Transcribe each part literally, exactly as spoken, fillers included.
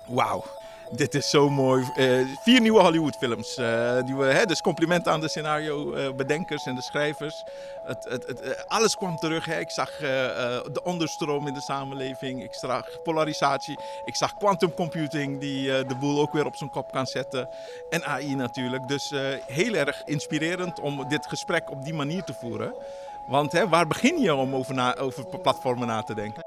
Wauw, dit is zo mooi. Uh, vier nieuwe Hollywoodfilms. Uh, die we, hè, dus complimenten aan de scenario-bedenkers uh, en de schrijvers. Het, het, het, uh, alles kwam terug. Hè. Ik zag uh, uh, de onderstroom in de samenleving. Ik zag polarisatie. Ik zag quantum computing die uh, de boel ook weer op zijn kop kan zetten. En A I natuurlijk. Dus uh, heel erg inspirerend om dit gesprek op die manier te voeren. Want hè, waar begin je om over, na, over platformen na te denken?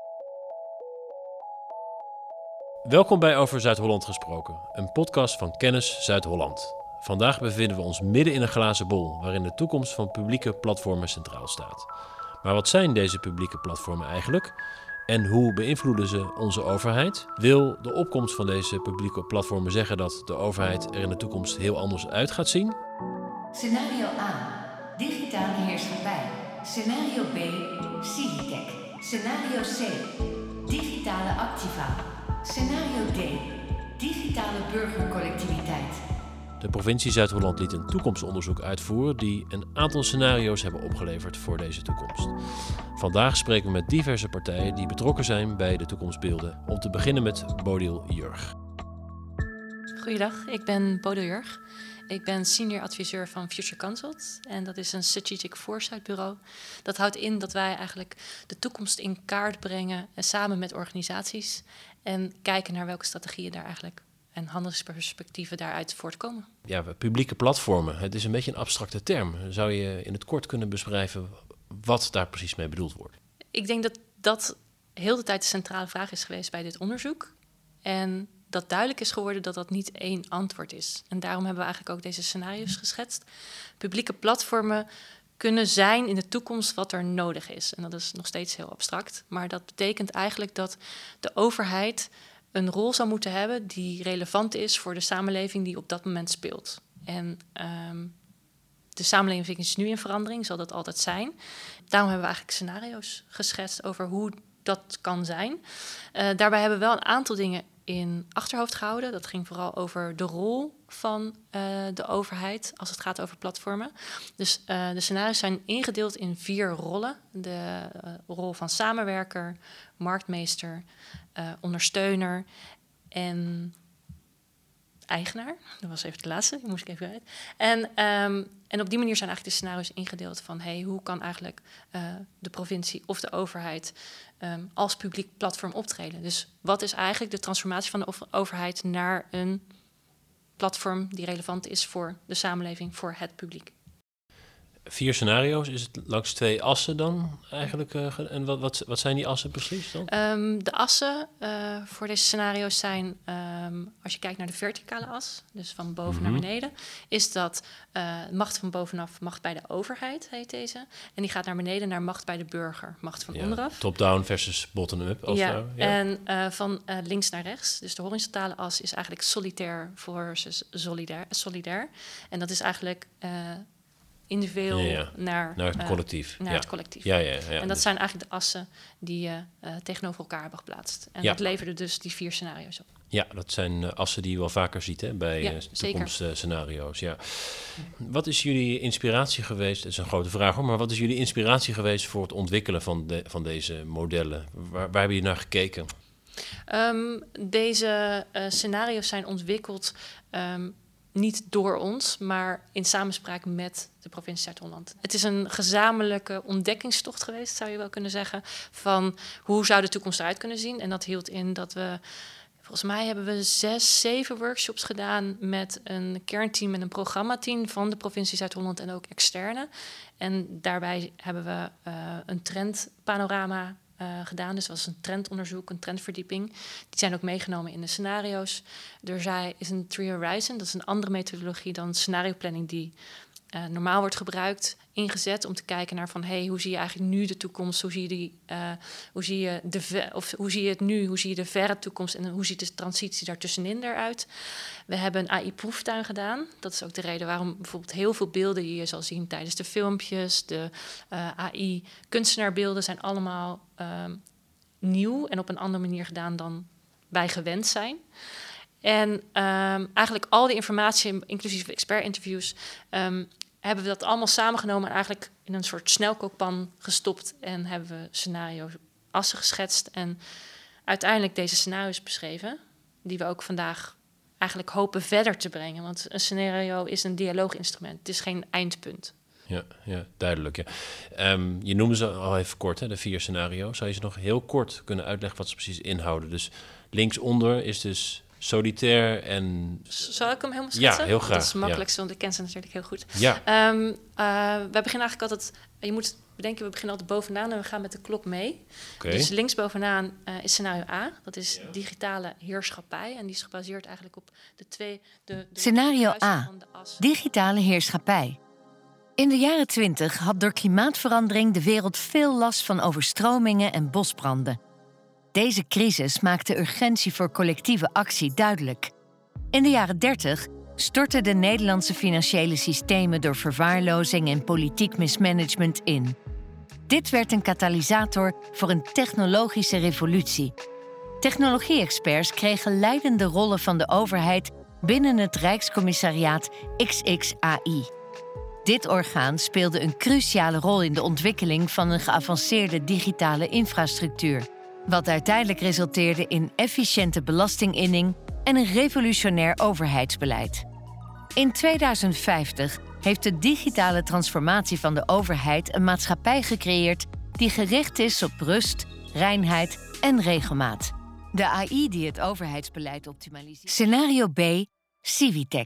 Welkom bij Over Zuid-Holland gesproken, een podcast van Kennis Zuid-Holland. Vandaag bevinden we ons midden in een glazen bol, waarin de toekomst van publieke platformen centraal staat. Maar wat zijn deze publieke platformen eigenlijk? En hoe beïnvloeden ze onze overheid? Wil de opkomst van deze publieke platformen zeggen dat de overheid er in de toekomst heel anders uit gaat zien? Scenario A. Digitale heerschappij. Scenario B. Civitech. Scenario C. Digitale activa. Scenario D. Digitale burgercollectiviteit. De provincie Zuid-Holland liet een toekomstonderzoek uitvoeren die een aantal scenario's hebben opgeleverd voor deze toekomst. Vandaag spreken we met diverse partijen die betrokken zijn bij de toekomstbeelden. Om te beginnen met Bodil Jurg. Goeiedag, ik ben Bodil Jurg. Ik ben senior adviseur van Future Consult en dat is een strategic foresight bureau. Dat houdt in dat wij eigenlijk de toekomst in kaart brengen samen met organisaties en kijken naar welke strategieën daar eigenlijk en handelingsperspectieven daaruit voortkomen. Ja, publieke platformen, het is een beetje een abstracte term. Zou je in het kort kunnen beschrijven wat daar precies mee bedoeld wordt? Ik denk dat dat heel de tijd de centrale vraag is geweest bij dit onderzoek. En dat duidelijk is geworden dat dat niet één antwoord is. En daarom hebben we eigenlijk ook deze scenario's geschetst. Publieke platformen kunnen zijn in de toekomst wat er nodig is. En dat is nog steeds heel abstract. Maar dat betekent eigenlijk dat de overheid een rol zou moeten hebben die relevant is voor de samenleving die op dat moment speelt. En um, de samenleving is nu in verandering, zal dat altijd zijn. Daarom hebben we eigenlijk scenario's geschetst over hoe dat kan zijn. Uh, daarbij hebben we wel een aantal dingen in achterhoofd gehouden. Dat ging vooral over de rol van uh, de overheid als het gaat over platformen. Dus uh, de scenario's zijn ingedeeld in vier rollen. De uh, rol van samenwerker, marktmeester, uh, ondersteuner en eigenaar. Dat was even de laatste, die moest ik even uit. En, um, en op die manier zijn eigenlijk de scenario's ingedeeld van hey, hoe kan eigenlijk uh, de provincie of de overheid um, als publiek platform optreden. Dus wat is eigenlijk de transformatie van de overheid naar een platform die relevant is voor de samenleving, voor het publiek. Vier scenario's, is het langs twee assen dan eigenlijk? Uh, en wat, wat, wat zijn die assen precies dan? Um, de assen uh, voor deze scenario's zijn, um, als je kijkt naar de verticale as, dus van boven mm-hmm. naar beneden, is dat uh, macht van bovenaf, macht bij de overheid, heet deze. En die gaat naar beneden naar macht bij de burger, macht van ja, onderaf. Top-down versus bottom-up. Als ja, nou, ja, en uh, van uh, links naar rechts. Dus de horizontale as is eigenlijk solitair versus solidair. solidair. En dat is eigenlijk Uh, individueel ja, ja. naar, naar het uh, collectief. Naar ja. het collectief. Ja, ja, ja, en dat dus zijn eigenlijk de assen die je uh, tegenover elkaar hebben geplaatst. En ja. dat leverde dus die vier scenario's op. Ja, dat zijn uh, assen die je wel vaker ziet hè, bij ja, uh, toekomstscenario's. Ja. Wat is jullie inspiratie geweest? Dat is een grote vraag hoor, maar wat is jullie inspiratie geweest voor het ontwikkelen van, de, van deze modellen? Waar, waar hebben jullie naar gekeken? Um, deze uh, scenario's zijn ontwikkeld Um, niet door ons, maar in samenspraak met de provincie Zuid-Holland. Het is een gezamenlijke ontdekkingstocht geweest, zou je wel kunnen zeggen, van hoe zou de toekomst eruit kunnen zien. En dat hield in dat we, volgens mij hebben we zes, zeven workshops gedaan met een kernteam en een programmateam van de provincie Zuid-Holland en ook externe. En daarbij hebben we uh, een trendpanorama Uh, gedaan. Dus dat was een trendonderzoek, een trendverdieping. Die zijn ook meegenomen in de scenario's. Er zij, is een Tree Horizon, dat is een andere methodologie dan scenario planning die uh, normaal wordt gebruikt, ingezet om te kijken naar van hey, hoe zie je eigenlijk nu de toekomst? Hoe zie je die, uh, hoe zie je de ve- of hoe zie je het nu? Hoe zie je de verre toekomst en hoe ziet de transitie daartussenin eruit? We hebben een A I-proeftuin gedaan. Dat is ook de reden waarom bijvoorbeeld heel veel beelden die je zal zien tijdens de filmpjes, de uh, A I-kunstenaarbeelden zijn allemaal um, nieuw en op een andere manier gedaan dan wij gewend zijn. En um, eigenlijk al die informatie, inclusief expertinterviews, um, hebben we dat allemaal samengenomen en eigenlijk in een soort snelkookpan gestopt en hebben we scenario's assen geschetst en uiteindelijk deze scenario's beschreven. die we ook vandaag eigenlijk hopen verder te brengen. Want een scenario is een dialooginstrument. Het is geen eindpunt. Ja, ja duidelijk. Ja. Um, je noemde ze al even kort, hè, de vier scenario's. Zou je ze nog heel kort kunnen uitleggen wat ze precies inhouden? Dus linksonder is dus solitair en... Zal ik hem helemaal schetsen? Ja, heel graag. Dat is het makkelijkste, ja. want ik ken ze natuurlijk heel goed. Ja. Um, uh, we beginnen eigenlijk altijd... Je moet bedenken, we beginnen altijd bovenaan en we gaan met de klok mee. Okay. Dus linksbovenaan uh, is scenario A. Dat is ja. digitale heerschappij. En die is gebaseerd eigenlijk op de twee... De, de scenario de A. van de as. Digitale heerschappij. In de jaren twintig had door klimaatverandering de wereld veel last van overstromingen en bosbranden. Deze crisis maakte urgentie voor collectieve actie duidelijk. In de jaren dertig stortten de Nederlandse financiële systemen door verwaarlozing en politiek mismanagement in. Dit werd een katalysator voor een technologische revolutie. Technologie-experts kregen leidende rollen van de overheid binnen het Rijkscommissariaat X X A I. Dit orgaan speelde een cruciale rol in de ontwikkeling van een geavanceerde digitale infrastructuur, wat uiteindelijk resulteerde in efficiënte belastinginning en een revolutionair overheidsbeleid. In tweeduizend vijftig heeft de digitale transformatie van de overheid een maatschappij gecreëerd die gericht is op rust, reinheid en regelmaat. De A I die het overheidsbeleid optimaliseert. Scenario B, Civitec.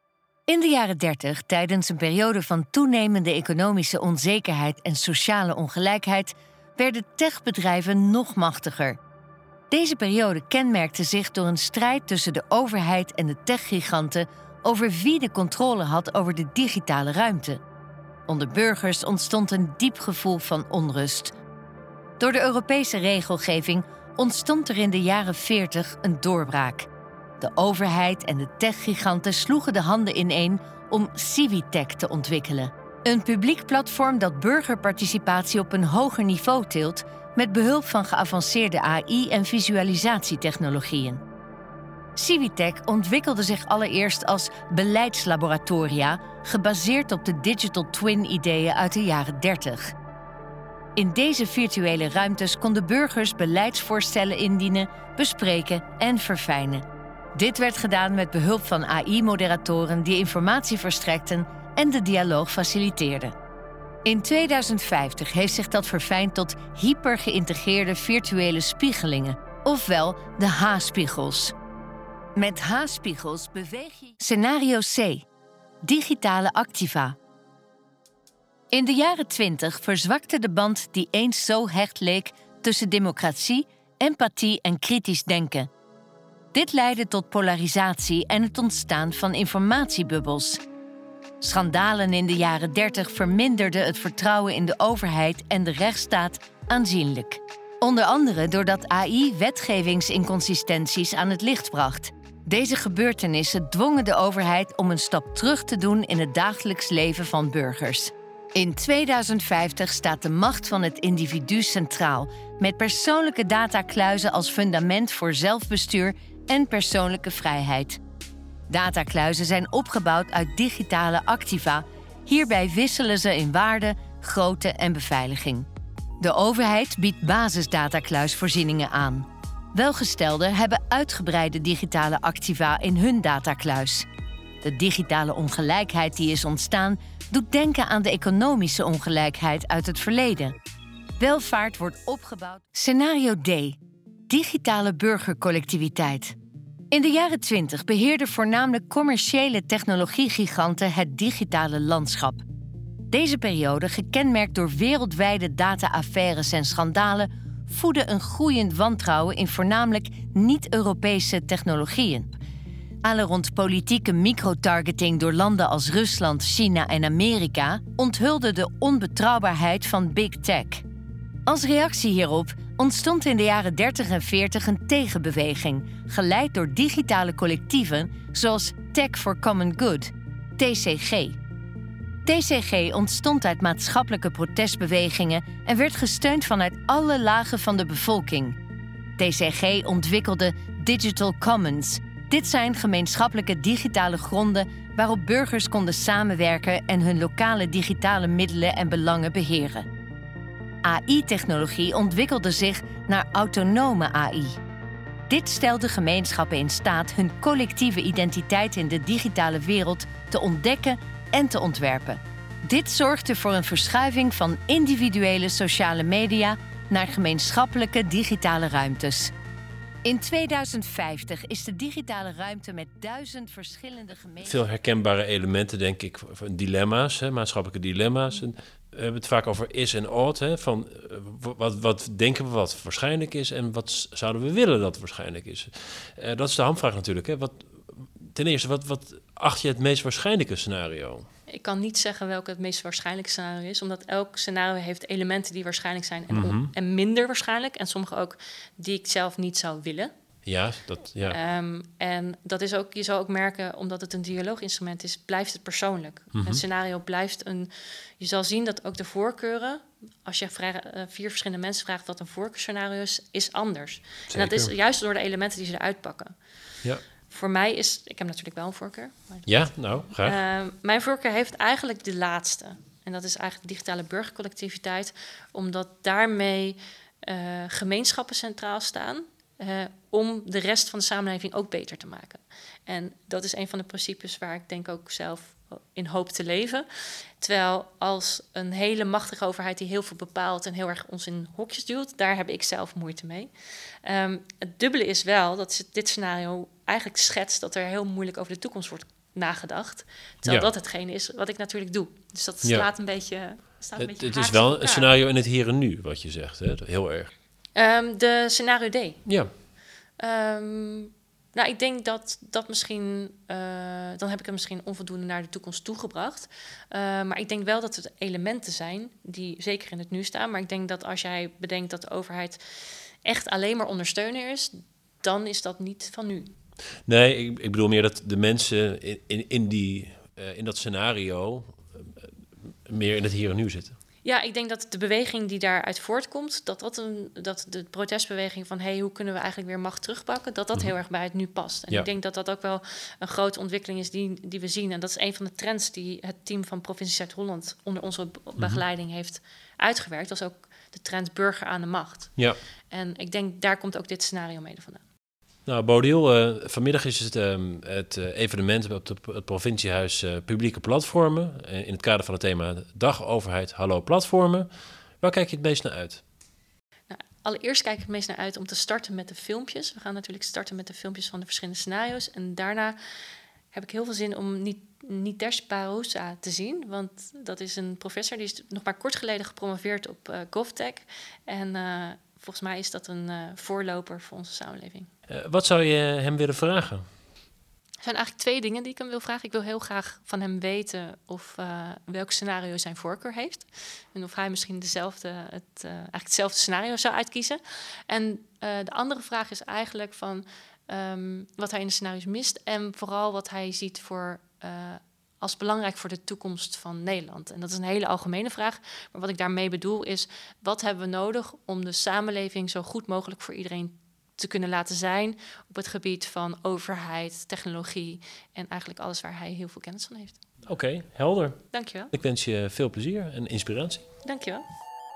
In de jaren dertig, tijdens een periode van toenemende economische onzekerheid en sociale ongelijkheid, werden techbedrijven nog machtiger. Deze periode kenmerkte zich door een strijd tussen de overheid en de techgiganten over wie de controle had over de digitale ruimte. Onder burgers ontstond een diep gevoel van onrust. Door de Europese regelgeving ontstond er in de jaren veertig een doorbraak. De overheid en de techgiganten sloegen de handen ineen om Civitec te ontwikkelen. Een publiek platform dat burgerparticipatie op een hoger niveau tilt met behulp van geavanceerde A I en visualisatietechnologieën. Civitec ontwikkelde zich allereerst als beleidslaboratoria, gebaseerd op de digital twin-ideeën uit de jaren dertig. In deze virtuele ruimtes konden burgers beleidsvoorstellen indienen, bespreken en verfijnen. Dit werd gedaan met behulp van A I-moderatoren die informatie verstrekten en de dialoog faciliteerden. In tweeduizend vijftig heeft zich dat verfijnd tot hypergeïntegreerde virtuele spiegelingen, ofwel de H-spiegels. Met H-spiegels beweeg je... Scenario C. Digitale activa. In de jaren twintig verzwakte de band die eens zo hecht leek tussen democratie, empathie en kritisch denken. Dit leidde tot polarisatie en het ontstaan van informatiebubbels. Schandalen in de jaren dertig verminderden het vertrouwen in de overheid en de rechtsstaat aanzienlijk. Onder andere doordat A I wetgevingsinconsistenties aan het licht bracht. Deze gebeurtenissen dwongen de overheid om een stap terug te doen in het dagelijks leven van burgers. In tweeduizend vijftig staat de macht van het individu centraal, met persoonlijke datakluizen als fundament voor zelfbestuur en persoonlijke vrijheid. Datakluizen zijn opgebouwd uit digitale activa. Hierbij wisselen ze in waarde, grootte en beveiliging. De overheid biedt basisdatakluisvoorzieningen aan. Welgestelden hebben uitgebreide digitale activa in hun datakluis. De digitale ongelijkheid die is ontstaan doet denken aan de economische ongelijkheid uit het verleden. Welvaart wordt opgebouwd. Scenario D. Digitale burgercollectiviteit. In de jaren twintig beheerden voornamelijk commerciële technologiegiganten het digitale landschap. Deze periode, gekenmerkt door wereldwijde data-affaires en schandalen, voedde een groeiend wantrouwen in voornamelijk niet-Europese technologieën. Alle rond politieke microtargeting door landen als Rusland, China en Amerika onthulde de onbetrouwbaarheid van big tech. Als reactie hierop ontstond in de jaren dertig en veertig een tegenbeweging, geleid door digitale collectieven zoals Tech for Common Good, T C G. T C G ontstond uit maatschappelijke protestbewegingen en werd gesteund vanuit alle lagen van de bevolking. T C G ontwikkelde Digital Commons. Dit zijn gemeenschappelijke digitale gronden waarop burgers konden samenwerken en hun lokale digitale middelen en belangen beheren. A I-technologie ontwikkelde zich naar autonome A I. Dit stelt de gemeenschappen in staat hun collectieve identiteit in de digitale wereld te ontdekken en te ontwerpen. Dit zorgt er voor een verschuiving van individuele sociale media naar gemeenschappelijke digitale ruimtes. In tweeduizend vijftig is de digitale ruimte met duizend verschillende gemeenschappen... Veel herkenbare elementen, denk ik, van dilemma's, hè, maatschappelijke dilemma's. En we hebben het vaak over is en ought. Hè, van uh, wat, wat denken we wat waarschijnlijk is en wat zouden we willen dat waarschijnlijk is. Uh, dat is de hamvraag natuurlijk. Hè. Wat, ten eerste, wat, wat acht je het meest waarschijnlijke scenario? Ik kan niet zeggen welke het meest waarschijnlijke scenario is, omdat elk scenario heeft elementen die waarschijnlijk zijn en, Mm-hmm. en minder waarschijnlijk. En sommige ook die ik zelf niet zou willen. Ja, dat, ja. Um, en dat is ook, je zal ook merken, omdat het een dialooginstrument is, blijft het persoonlijk. Mm-hmm. Een scenario blijft een... Je zal zien dat ook de voorkeuren, als je vraag, uh, vier verschillende mensen vraagt wat een voorkeurscenario is, is anders. Zeker. En dat is juist door de elementen die ze eruit pakken. Ja. Voor mij is... Ik heb natuurlijk wel een voorkeur. Maar Ja, nou, graag. Uh, mijn voorkeur heeft eigenlijk de laatste. En dat is eigenlijk de digitale burgercollectiviteit. Omdat daarmee uh, gemeenschappen centraal staan... Uh, om de rest van de samenleving ook beter te maken. En dat is een van de principes waar ik denk ook zelf in hoop te leven. Terwijl als een hele machtige overheid die heel veel bepaalt... en heel erg ons in hokjes duwt, daar heb ik zelf moeite mee. Um, het dubbele is wel dat dit scenario eigenlijk schetst... dat er heel moeilijk over de toekomst wordt nagedacht. Terwijl Ja. dat hetgene is wat ik natuurlijk doe. Dus dat Ja. slaat een beetje... Staat een Het, beetje het is haaks wel op een elkaar. scenario in het hier en nu, wat je zegt. Hè? Heel erg. Um, de scenario D. Ja. Um, nou, ik denk dat dat misschien... Uh, dan heb ik hem misschien onvoldoende naar de toekomst toegebracht. Uh, maar ik denk wel dat het elementen zijn die zeker in het nu staan. Maar ik denk dat als jij bedenkt dat de overheid echt alleen maar ondersteuner is... dan is dat niet van nu. Nee, ik, ik bedoel meer dat de mensen in, in, in, die, uh, in dat scenario uh, meer in het hier en nu zitten. Ja, ik denk dat de beweging die daaruit voortkomt... dat, dat, een, dat de protestbeweging van... hey, hoe kunnen we eigenlijk weer macht terugpakken... dat dat Mm-hmm. heel erg bij het nu past. En Ja. ik denk dat dat ook wel een grote ontwikkeling is die, die we zien. En dat is een van de trends die het team van Provincie Zuid-Holland... onder onze be- Mm-hmm. begeleiding heeft uitgewerkt. Dat is ook de trend burger aan de macht. Ja. En ik denk, daar komt ook dit scenario mede vandaan. Nou, Bodil, uh, vanmiddag is het, um, het uh, evenement op de, het provinciehuis uh, Publieke Platformen. Uh, in het kader van het thema Dag Overheid, Hallo Platformen. Waar kijk je het meest naar uit? Nou, allereerst kijk ik het meest naar uit om te starten met de filmpjes. We gaan natuurlijk starten met de filmpjes van de verschillende scenario's. En daarna heb ik heel veel zin om niet Nitesh Bharosa te zien. Want dat is een professor, die is nog maar kort geleden gepromoveerd op uh, GovTech. En uh, volgens mij is dat een uh, voorloper voor onze samenleving. Uh, wat zou je hem willen vragen? Er zijn eigenlijk twee dingen die ik hem wil vragen. Ik wil heel graag van hem weten of uh, welk scenario zijn voorkeur heeft. En of hij misschien dezelfde, het, uh, eigenlijk hetzelfde scenario zou uitkiezen. En uh, de andere vraag is eigenlijk van um, wat hij in de scenario's mist. En vooral wat hij ziet voor, uh, als belangrijk voor de toekomst van Nederland. En dat is een hele algemene vraag. Maar wat ik daarmee bedoel is, wat hebben we nodig om de samenleving zo goed mogelijk voor iedereen te kunnen laten zijn op het gebied van overheid, technologie en eigenlijk alles waar hij heel veel kennis van heeft. Oké, okay, helder. Dankjewel. Ik wens je veel plezier en inspiratie. Dankjewel.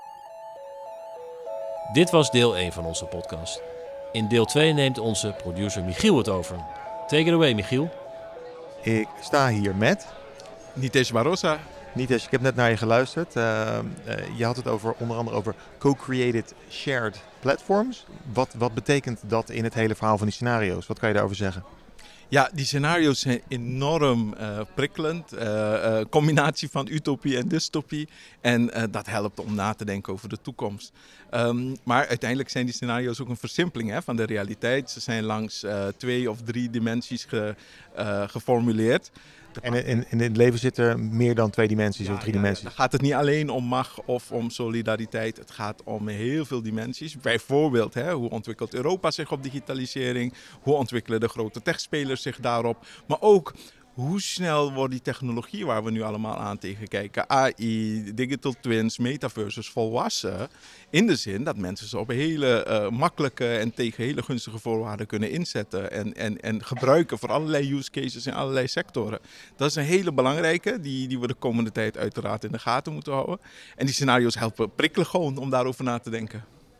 Dit was deel één van onze podcast. In deel twee neemt onze producer Michiel het over. Take it away, Michiel. Ik sta hier met... Nitesh Bharosa. Nitesh, ik heb net naar je geluisterd. Uh, uh, je had het over, onder andere over co-created shared platforms. Wat, wat betekent dat in het hele verhaal van die scenario's? Wat kan je daarover zeggen? Ja, die scenario's zijn enorm uh, prikkelend. Uh, uh, combinatie van utopie en dystopie. En uh, dat helpt om na te denken over de toekomst. Um, maar uiteindelijk zijn die scenario's ook een versimpeling hè, van de realiteit. Ze zijn langs uh, twee of drie dimensies ge, uh, geformuleerd. En in, in het leven zitten meer dan twee dimensies ja, of drie ja, dimensies. Dan gaat het niet alleen om macht of om solidariteit. Het gaat om heel veel dimensies. Bijvoorbeeld, hè, hoe ontwikkelt Europa zich op digitalisering? Hoe ontwikkelen de grote techspelers zich daarop? Maar ook, hoe snel wordt die technologie waar we nu allemaal aan tegen kijken, A I, digital twins, metaverses, volwassen? In de zin dat mensen ze op hele uh, makkelijke en tegen hele gunstige voorwaarden kunnen inzetten en, en, en gebruiken voor allerlei use cases in allerlei sectoren. Dat is een hele belangrijke die, die we de komende tijd uiteraard in de gaten moeten houden. En die scenario's helpen prikkelen gewoon om daarover na te denken.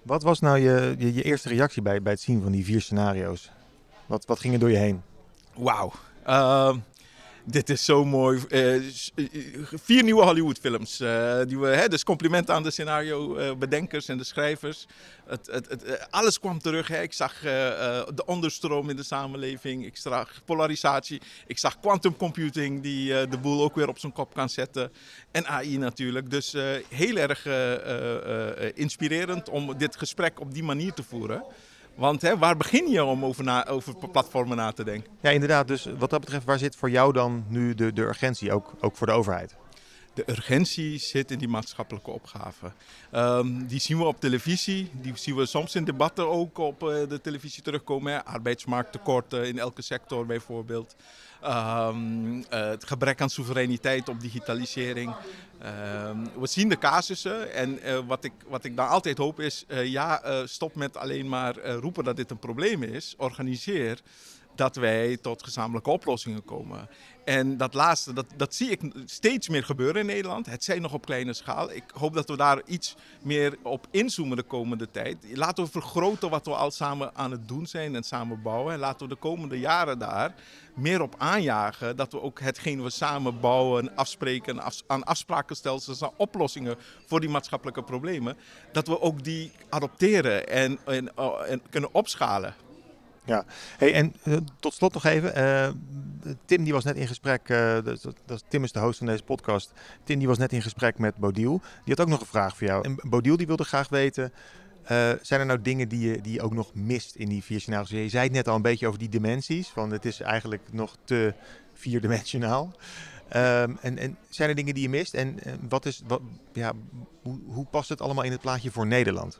Wat was nou je, je, je eerste reactie bij, bij het zien van die vier scenario's? Wat, wat ging er door je heen? Wauw. Uh, dit is zo mooi. Uh, vier nieuwe Hollywoodfilms. Uh, die we, hè, dus complimenten aan de scenario-bedenkers en de schrijvers. Het, het, het, alles kwam terug. Hè. Ik zag uh, uh, de onderstroom in de samenleving. Ik zag polarisatie. Ik zag quantum computing die uh, de boel ook weer op zijn kop kan zetten. En A I natuurlijk. Dus uh, heel erg uh, uh, uh, inspirerend om dit gesprek op die manier te voeren. Want hè, waar begin je om over, na, over platformen na te denken? Ja, inderdaad. Dus wat dat betreft, waar zit voor jou dan nu de, de urgentie, ook, ook voor de overheid? De urgentie zit in die maatschappelijke opgave. Um, die zien we op televisie, die zien we soms in debatten ook op uh, de televisie terugkomen. Hè. Arbeidsmarkttekorten in elke sector bijvoorbeeld. Um, uh, het gebrek aan soevereiniteit op digitalisering. Um, we zien de casussen en uh, wat, ik, wat ik dan altijd hoop is, uh, ja, uh, stop met alleen maar uh, roepen dat dit een probleem is. Organiseer dat wij tot gezamenlijke oplossingen komen. En dat laatste, dat, dat zie ik steeds meer gebeuren in Nederland. Het zijn nog op kleine schaal. Ik hoop dat we daar iets meer op inzoomen de komende tijd. Laten we vergroten wat we al samen aan het doen zijn en samen bouwen. En laten we de komende jaren daar meer op aanjagen. Dat we ook hetgeen we samen bouwen, afspreken, af, aan afsprakenstelsels, aan oplossingen voor die maatschappelijke problemen. Dat we ook die adopteren en, en, en kunnen opschalen. Ja, hey, en uh, tot slot nog even. Uh, Tim die was net in gesprek, uh, dat, dat, Tim is de host van deze podcast. Tim die was net in gesprek met Bodil. Die had ook nog een vraag voor jou. En Bodil die wilde graag weten, uh, zijn er nou dingen die je, die je ook nog mist in die vier scenario's? Je zei het net al een beetje over die dimensies, van het is eigenlijk nog te vierdimensionaal. Um, en, en zijn er dingen die je mist? En uh, wat is, wat, ja, hoe, hoe past het allemaal in het plaatje voor Nederland?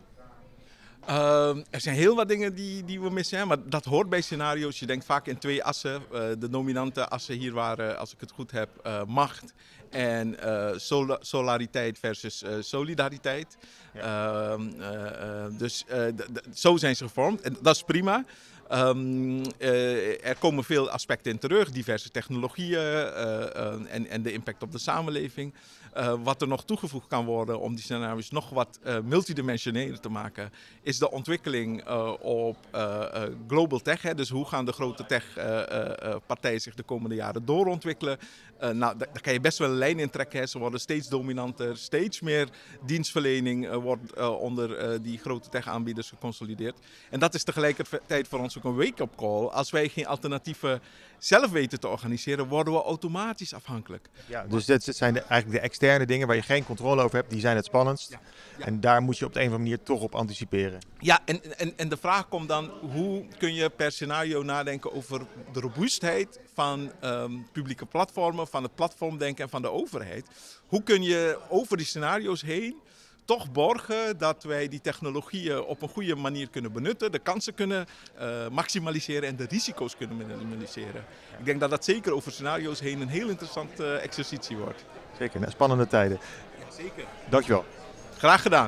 Uh, er zijn heel wat dingen die, die we missen, hè? Maar dat hoort bij scenario's. Je denkt vaak in twee assen. Uh, de dominante assen hier waren, als ik het goed heb, uh, macht en uh, sol- solariteit versus uh, solidariteit. Ja. Uh, uh, uh, dus uh, d- d- zo zijn ze gevormd en dat is prima. Um, uh, er komen veel aspecten in terug, diverse technologieën uh, uh, en, en de impact op de samenleving. Uh, wat er nog toegevoegd kan worden om die scenario's nog wat uh, multidimensioneler te maken, is de ontwikkeling uh, op uh, uh, global tech. Hè. Dus hoe gaan de grote tech-partijen uh, uh, zich de komende jaren doorontwikkelen? Uh, nou, daar kan je best wel een lijn in trekken. Hè. Ze worden steeds dominanter, steeds meer dienstverlening uh, wordt uh, onder uh, die grote tech-aanbieders geconsolideerd. En dat is tegelijkertijd voor ons ook een wake-up call. Als wij geen alternatieven zelf weten te organiseren, worden we automatisch afhankelijk. Ja, dus dat zijn de, eigenlijk de externe dingen waar je geen controle over hebt, die zijn het spannendst. Ja, ja. En daar moet je op de een of andere manier toch op anticiperen. Ja, en, en, en de vraag komt dan, hoe kun je per scenario nadenken over de robuustheid van um, publieke platformen, van het platformdenken en van de overheid. Hoe kun je over die scenario's heen toch borgen dat wij die technologieën op een goede manier kunnen benutten, de kansen kunnen uh, maximaliseren en de risico's kunnen minimaliseren. Ik denk dat dat zeker over scenario's heen een heel interessante uh, exercitie wordt. Zeker, spannende tijden. Ja, zeker. Dankjewel. Graag gedaan.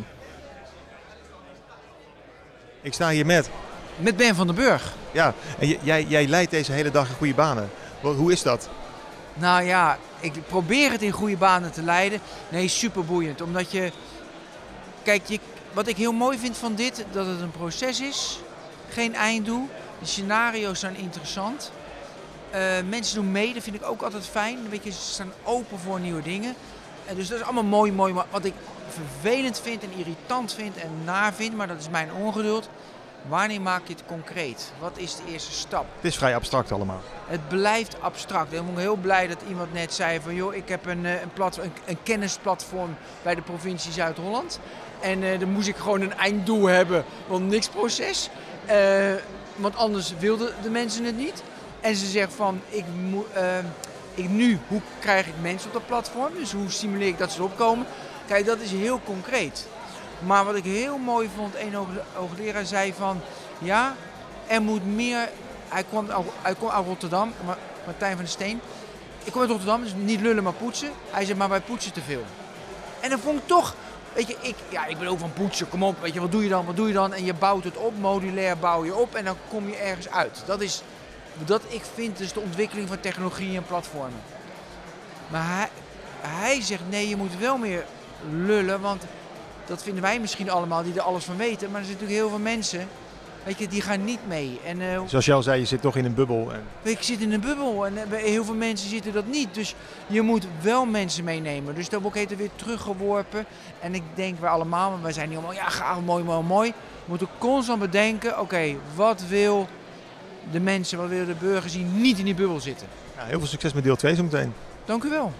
Ik sta hier met... Met Ben van den Burg. Ja, en j- jij, jij leidt deze hele dag in goede banen. Hoe is dat? Nou ja, ik probeer het in goede banen te leiden. Nee, super boeiend. Omdat je... Kijk, je, wat ik heel mooi vind van dit, dat het een proces is. Geen einddoel. De scenario's zijn interessant. Uh, mensen doen mee, dat vind ik ook altijd fijn. Weet je, ze staan open voor nieuwe dingen. En dus dat is allemaal mooi, mooi. Maar wat ik vervelend vind en irritant vind en naar vind, maar dat is mijn ongeduld. Wanneer maak je het concreet? Wat is de eerste stap? Het is vrij abstract allemaal. Het blijft abstract. En ik ben heel blij dat iemand net zei van joh, ik heb een, een, plat, een, een kennisplatform bij de provincie Zuid-Holland. En uh, dan moest ik gewoon een einddoel hebben, want niks proces. Uh, want anders wilden de mensen het niet. En ze zegt van, ik moet, uh, ik nu, hoe krijg ik mensen op dat platform? Dus hoe stimuleer ik dat ze erop komen? Kijk, dat is heel concreet. Maar wat ik heel mooi vond, een hoogleraar zei van, ja, er moet meer... Hij kwam, hij kwam uit Rotterdam, Martijn van der Steen. Ik kom uit Rotterdam, dus niet lullen maar poetsen. Hij zei, maar wij poetsen te veel. En dan vond ik toch, weet je, ik, ja, ik ben ook van poetsen, kom op, weet je, wat doe je dan, wat doe je dan? En je bouwt het op, modulair bouw je op en dan kom je ergens uit. Dat is, dat ik vind, dus de ontwikkeling van technologie en platformen. Maar hij, hij zegt, nee, je moet wel meer lullen, want dat vinden wij misschien allemaal die er alles van weten. Maar er zijn natuurlijk heel veel mensen, weet je, die gaan niet mee. En, uh, Zoals je al zei, je zit toch in een bubbel. En... Ik zit in een bubbel en uh, heel veel mensen zitten dat niet. Dus je moet wel mensen meenemen. Dus dat wordt er weer teruggeworpen. En ik denk wij allemaal, want wij zijn niet allemaal, ja, gaaf, mooi, mooi, mooi. We moeten constant bedenken, oké, okay, wat wil de mensen, wat willen de burgers die niet in die bubbel zitten. Ja, heel veel succes met deel twee zo meteen. Dank u wel.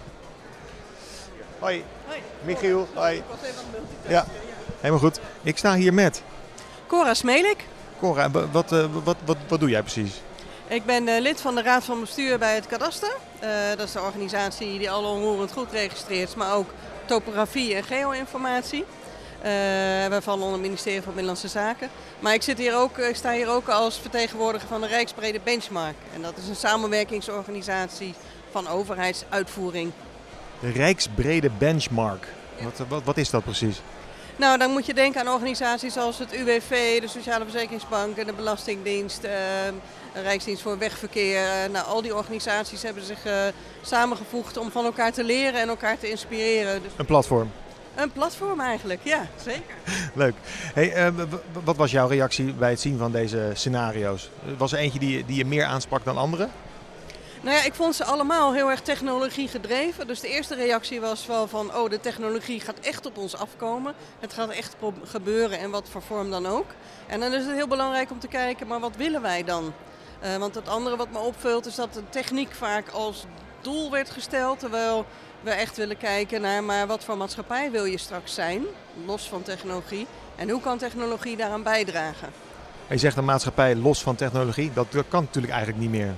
Hoi. Hoi. Michiel. Hoi. Ja, helemaal goed. Ik sta hier met... Cora Smelik. Cora, wat, uh, wat, wat, wat doe jij precies? Ik ben uh, lid van de Raad van Bestuur bij het Kadaster. Uh, dat is de organisatie die alle onroerend goed registreert, maar ook topografie en geo-informatie. Uh, wij vallen onder het ministerie van Binnenlandse Zaken. Maar ik, zit hier ook, ik sta hier ook als vertegenwoordiger van de Rijksbrede Benchmark. En dat is een samenwerkingsorganisatie van overheidsuitvoering. De Rijksbrede Benchmark. Wat, wat, wat is dat precies? Nou, dan moet je denken aan organisaties als het U W V, de Sociale Verzekeringsbank en de Belastingdienst, uh, de Rijksdienst voor Wegverkeer. Uh, nou, al die organisaties hebben zich uh, samengevoegd om van elkaar te leren en elkaar te inspireren. Dus een platform? Een platform eigenlijk, ja, zeker. Leuk. Hey, uh, wat was jouw reactie bij het zien van deze scenario's? Was er eentje die, die je meer aansprak dan andere? Nou ja, ik vond ze allemaal heel erg technologie gedreven. Dus de eerste reactie was wel van, oh, de technologie gaat echt op ons afkomen. Het gaat echt gebeuren en wat voor vorm dan ook. En dan is het heel belangrijk om te kijken, maar wat willen wij dan? Uh, want het andere wat me opvult is dat de techniek vaak als doel werd gesteld. Terwijl we echt willen kijken naar, maar wat voor maatschappij wil je straks zijn? Los van technologie. En hoe kan technologie daaraan bijdragen? Je zegt een maatschappij los van technologie. Dat, dat kan natuurlijk eigenlijk niet meer.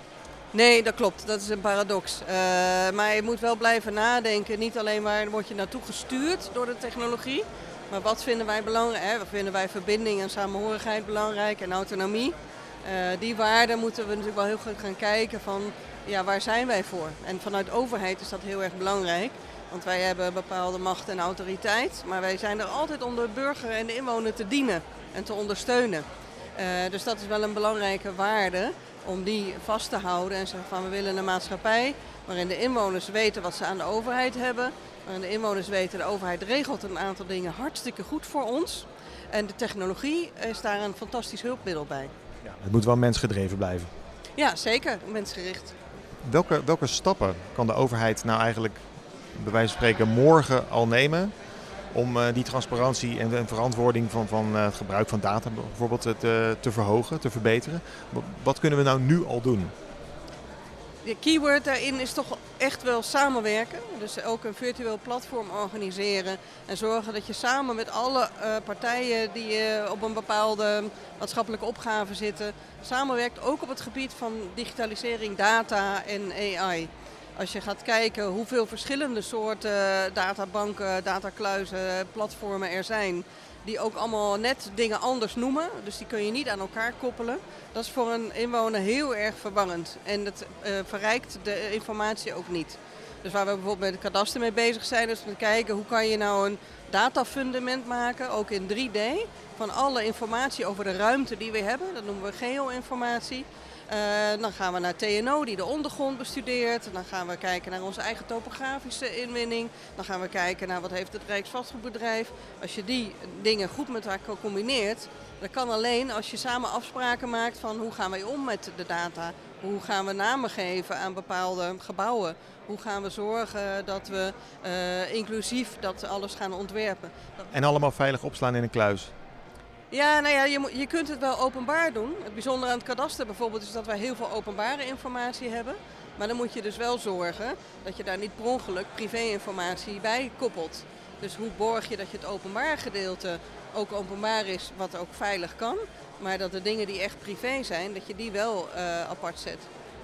Nee, dat klopt. Dat is een paradox. Uh, maar je moet wel blijven nadenken. Niet alleen waar word je naartoe gestuurd door de technologie. Maar wat vinden wij belangrijk? Hè? Wat vinden wij verbinding en samenhorigheid belangrijk en autonomie? Uh, die waarden moeten we natuurlijk wel heel goed gaan kijken van, ja, waar zijn wij voor? En vanuit de overheid is dat heel erg belangrijk. Want wij hebben bepaalde macht en autoriteit. Maar wij zijn er altijd om de burger en de inwoner te dienen en te ondersteunen. Uh, dus dat is wel een belangrijke waarde. Om die vast te houden en zeggen van we willen een maatschappij waarin de inwoners weten wat ze aan de overheid hebben. Waarin de inwoners weten de overheid regelt een aantal dingen hartstikke goed voor ons. En de technologie is daar een fantastisch hulpmiddel bij. Ja, het moet wel mensgedreven blijven. Ja, zeker. Mensgericht. Welke, welke stappen kan de overheid nou eigenlijk bij wijze van spreken morgen al nemen om uh, die transparantie en de verantwoording van, van uh, het gebruik van data bijvoorbeeld te, te verhogen, te verbeteren? Wat kunnen we nou nu al doen? De keyword daarin is toch echt wel samenwerken. Dus ook een virtueel platform organiseren en zorgen dat je samen met alle uh, partijen die uh, op een bepaalde maatschappelijke opgave zitten, samenwerkt ook op het gebied van digitalisering, data en A I. Als je gaat kijken hoeveel verschillende soorten databanken, datakluizen, platformen er zijn, die ook allemaal net dingen anders noemen. Dus die kun je niet aan elkaar koppelen. Dat is voor een inwoner heel erg verwarrend. En dat uh, verrijkt de informatie ook niet. Dus waar we bijvoorbeeld met het kadaster mee bezig zijn, is om te kijken hoe kan je nou een datafundament maken, ook in drie D, van alle informatie over de ruimte die we hebben. Dat noemen we geo-informatie. Uh, dan gaan we naar T N O die de ondergrond bestudeert. Dan gaan we kijken naar onze eigen topografische inwinning. Dan gaan we kijken naar wat heeft het Rijksvastgoedbedrijf. Als je die dingen goed met elkaar combineert, dat kan alleen als je samen afspraken maakt van hoe gaan wij om met de data. Hoe gaan we namen geven aan bepaalde gebouwen. Hoe gaan we zorgen dat we uh, inclusief dat alles gaan ontwerpen. En allemaal veilig opslaan in een kluis. Ja, nou ja, je, moet, je kunt het wel openbaar doen. Het bijzondere aan het kadaster bijvoorbeeld is dat wij heel veel openbare informatie hebben. Maar dan moet je dus wel zorgen dat je daar niet per ongeluk privé-informatie bij koppelt. Dus hoe borg je dat je het openbaar gedeelte ook openbaar is, wat ook veilig kan. Maar dat de dingen die echt privé zijn, dat je die wel uh, apart zet.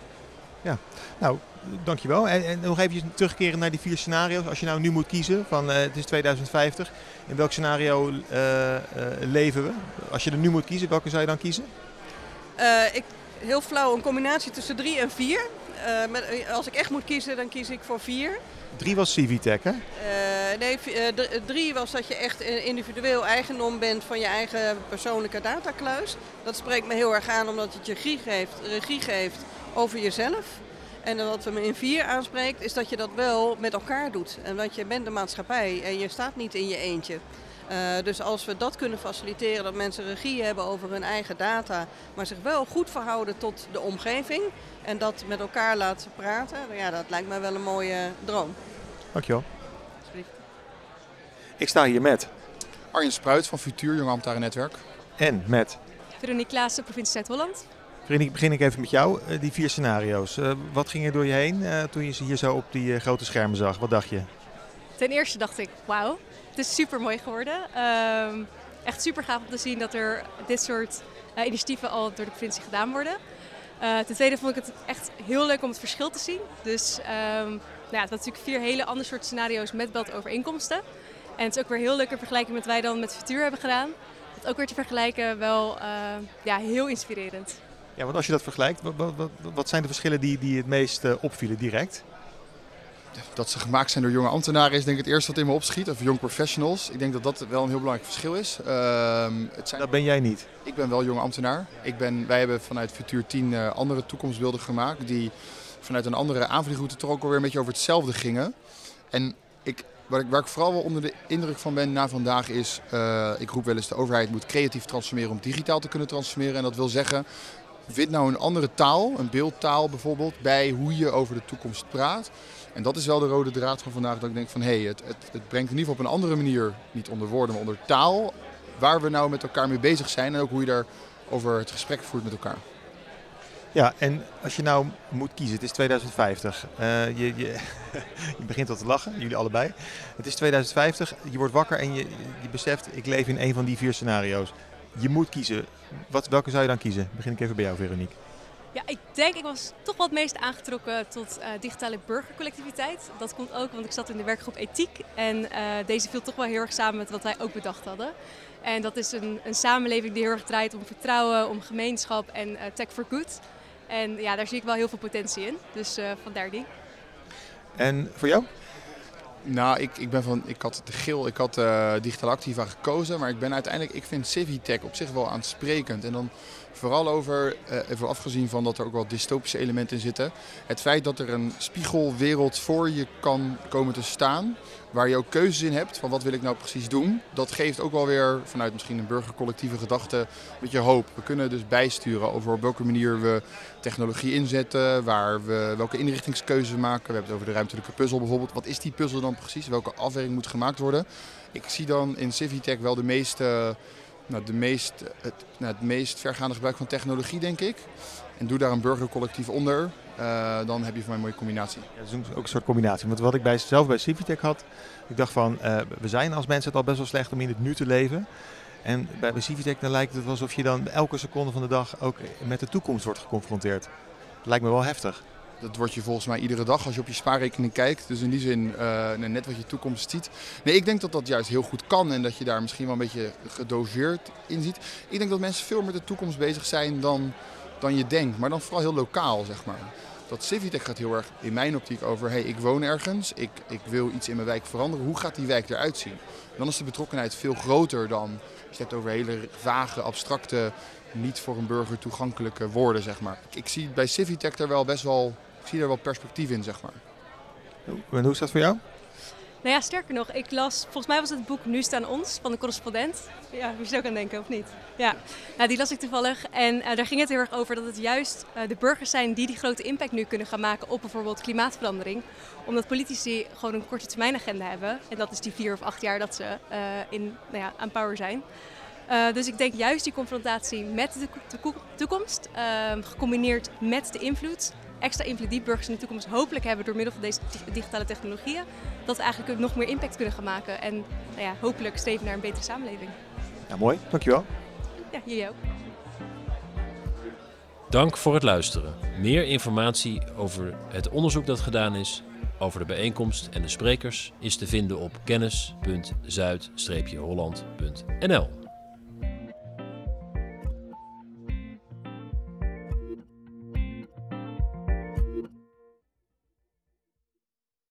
Ja, nou, dankjewel. En, en nog even terugkeren naar die vier scenario's. Als je nou nu moet kiezen, van uh, het is tweeduizend vijftig, in welk scenario uh, uh, leven we? Als je er nu moet kiezen, welke zou je dan kiezen? Uh, ik, heel flauw, een combinatie tussen drie en vier. Uh, met, als ik echt moet kiezen, dan kies ik voor vier. Drie was Civitec, hè? Uh, nee, uh, drie was dat je echt individueel eigendom bent van je eigen persoonlijke datakluis. Dat spreekt me heel erg aan, omdat het je regie geeft, regie geeft over jezelf. En wat we me in vier aanspreekt, is dat je dat wel met elkaar doet. En want je bent de maatschappij en je staat niet in je eentje. Uh, dus als we dat kunnen faciliteren, dat mensen regie hebben over hun eigen data, maar zich wel goed verhouden tot de omgeving en dat met elkaar laten praten, ja, dat lijkt mij wel een mooie droom. Dankjewel. Ik sta hier met Arjen Spruit van Futuur, Jong Ambtenarennetwerk. En met Veronique Klaassen, provincie Zuid-Holland. Veronique, begin ik even met jou. Uh, die vier scenario's. Uh, wat ging er door je heen uh, toen je ze hier zo op die uh, grote schermen zag? Wat dacht je? Ten eerste dacht ik, wauw, het is super mooi geworden. Uh, echt super gaaf om te zien dat er dit soort uh, initiatieven al door de provincie gedaan worden. Uh, ten tweede vond ik het echt heel leuk om het verschil te zien. Dus um, nou ja, het was natuurlijk vier hele andere soorten scenario's met beldovereenkomsten. En het is ook weer heel leuk in vergelijking met wat wij dan met Futuur hebben gedaan. Dat ook weer te vergelijken wel uh, ja, heel inspirerend. Ja, want als je dat vergelijkt, wat, wat, wat, wat zijn de verschillen die, die het meest uh, opvielen direct? Dat ze gemaakt zijn door jonge ambtenaren is denk ik het eerste wat in me opschiet. Of young professionals. Ik denk dat dat wel een heel belangrijk verschil is. Uh, het zijn... Dat ben jij niet? Ik ben wel jonge ambtenaar. Ik ben, wij hebben vanuit Futuur tien uh, andere toekomstbeelden gemaakt. Die vanuit een andere aanvliegroute toch ook alweer een beetje over hetzelfde gingen. En ik, waar, ik, waar ik vooral wel onder de indruk van ben na vandaag is... Uh, ik roep wel eens de overheid moet creatief transformeren om digitaal te kunnen transformeren. En dat wil zeggen... Vind nou een andere taal, een beeldtaal bijvoorbeeld, bij hoe je over de toekomst praat. En dat is wel de rode draad van vandaag, dat ik denk van hé, hey, het, het, het brengt in ieder geval op een andere manier, niet onder woorden, maar onder taal, waar we nou met elkaar mee bezig zijn en ook hoe je daar over het gesprek voert met elkaar. Ja, en als je nou moet kiezen, het is tweeduizend vijftig, uh, je, je, je begint al te lachen, jullie allebei. Het is tweeduizend vijftig, je wordt wakker en je, je beseft, ik leef in een van die vier scenario's. Je moet kiezen. Wat, welke zou je dan kiezen? Begin ik even bij jou, Veronique. Ja, ik denk, ik was toch wel het meest aangetrokken tot uh, digitale burgercollectiviteit. Dat komt ook, want ik zat in de werkgroep ethiek. En uh, deze viel toch wel heel erg samen met wat wij ook bedacht hadden. En dat is een, een samenleving die heel erg draait om vertrouwen, om gemeenschap en uh, tech for good. En ja, daar zie ik wel heel veel potentie in. Dus uh, vandaar die. En voor jou? Nou, ik, ik ben van, ik had de geel, ik had uh, Digitale Activa gekozen, maar ik ben uiteindelijk, ik vind Civitech op zich wel aansprekend. En dan vooral over, uh, even afgezien van dat er ook wel dystopische elementen in zitten, het feit dat er een spiegelwereld voor je kan komen te staan, waar je ook keuzes in hebt van wat wil ik nou precies doen, dat geeft ook wel weer vanuit misschien een burgercollectieve gedachte een beetje hoop. We kunnen dus bijsturen over op welke manier we technologie inzetten, waar we, welke inrichtingskeuzes maken. We hebben het over de ruimtelijke puzzel bijvoorbeeld. Wat is die puzzel dan precies? Welke afweging moet gemaakt worden? Ik zie dan in Civitech wel de meeste, nou, de meest, het, nou, het meest vergaande gebruik van technologie, denk ik. En doe daar een burgercollectief onder. Uh, dan heb je voor mij een mooie combinatie. Ja, dat is ook een soort combinatie. Want wat ik bij, zelf bij Civitech had, ik dacht van, uh, we zijn als mensen het al best wel slecht om in het nu te leven. En bij, bij Civitech dan lijkt het alsof je dan elke seconde van de dag ook met de toekomst wordt geconfronteerd. Dat lijkt me wel heftig. Dat wordt je volgens mij iedere dag als je op je spaarrekening kijkt. Dus in die zin uh, net wat je toekomst ziet. Nee, ik denk dat dat juist heel goed kan en dat je daar misschien wel een beetje gedoseerd in ziet. Ik denk dat mensen veel met de toekomst bezig zijn dan, dan je denkt, maar dan vooral heel lokaal, zeg maar. Dat Civitech gaat heel erg in mijn optiek over, hey, ik woon ergens, ik, ik wil iets in mijn wijk veranderen. Hoe gaat die wijk eruit zien? Dan is de betrokkenheid veel groter dan, als je het hebt over hele vage, abstracte, niet voor een burger toegankelijke woorden, zeg maar. Ik, ik zie bij Civitech er wel best wel, ik zie er wel perspectief in, zeg maar. En hoe is dat voor jou? Nou ja, sterker nog, ik las, volgens mij was het boek Nu staan ons van de correspondent. Ja, moet je ook aan denken, of niet? Ja, nou, die las ik toevallig en uh, daar ging het heel erg over dat het juist uh, de burgers zijn die die grote impact nu kunnen gaan maken op bijvoorbeeld klimaatverandering. Omdat politici gewoon een korte termijn agenda hebben. En dat is die vier of acht jaar dat ze uh, in, nou ja, aan power zijn. Uh, dus ik denk juist die confrontatie met de to- toekomst, uh, gecombineerd met de invloed, extra invloed die burgers in de toekomst hopelijk hebben door middel van deze digitale technologieën, dat we eigenlijk nog meer impact kunnen gaan maken en nou ja, hopelijk streven naar een betere samenleving. Ja, mooi. Dankjewel. Ja, jullie ook. Dank voor het luisteren. Meer informatie over het onderzoek dat gedaan is, over de bijeenkomst en de sprekers is te vinden op kennis punt zuid holland punt n l.